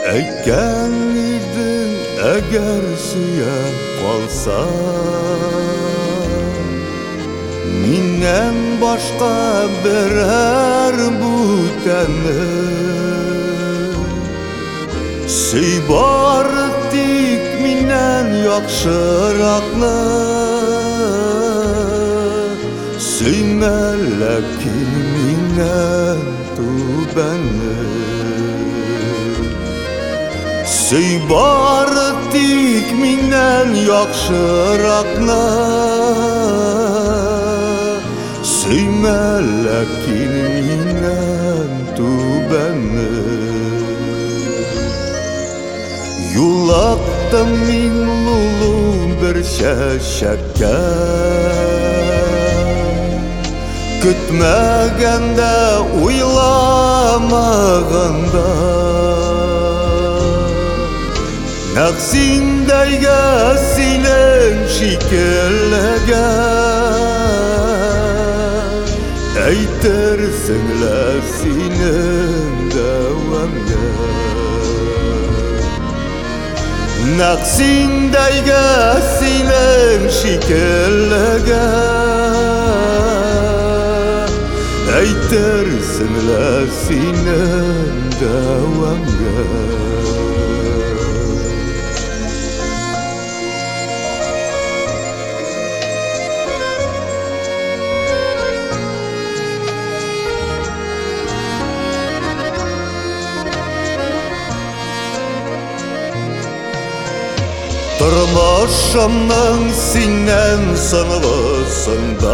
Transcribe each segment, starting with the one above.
Әйткән идең, әгәр сөйәп калса, миннән башка берәр бүтәнне сөй бары тик миннән яхшыракны сөймә ләкин миннән түбәнне сөй бары тик миннән яхшыракны сөймә ләкин миннән түбәнне Юлактым мин лулу бер чәчәккә Көтмәгәндә, уйламаганда Нәкъ синдәйгә синең шикеллегә Әйтерсең лә синең дәвамгә Нәкъ синдәйгә синең шикеллегә Әйтерсең лә синең дәвамгә Тормышымның синнән сынлысында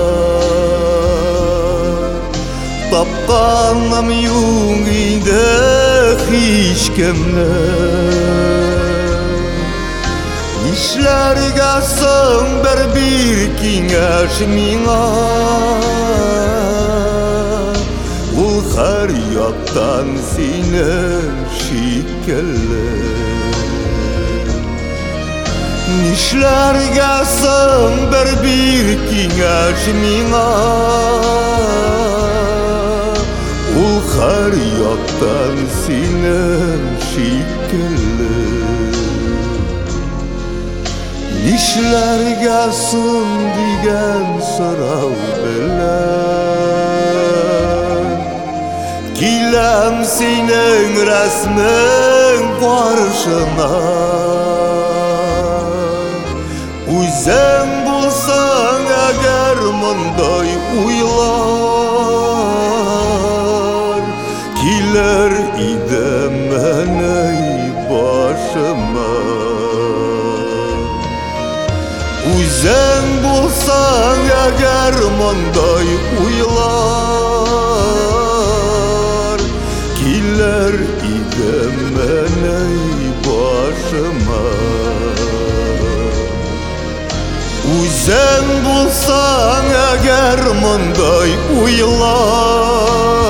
Тапканым юк инде һичкемне Нишләргә соң бер киңәш миңа Ул һәр яктан синең шикелле Нишләргә соң бер киңәш миңа Ул һәр яктан синең шикелле Нишләргә соң дигән сорау белән Киләм синең рәсмең каршына Үзең булсаң әгәр мондай уйлар Килер иде менә башыма Үзең булсаң әгәр мондай уйлар Килер иде менә башыма Үзең булсаң әгәр мондай уйлар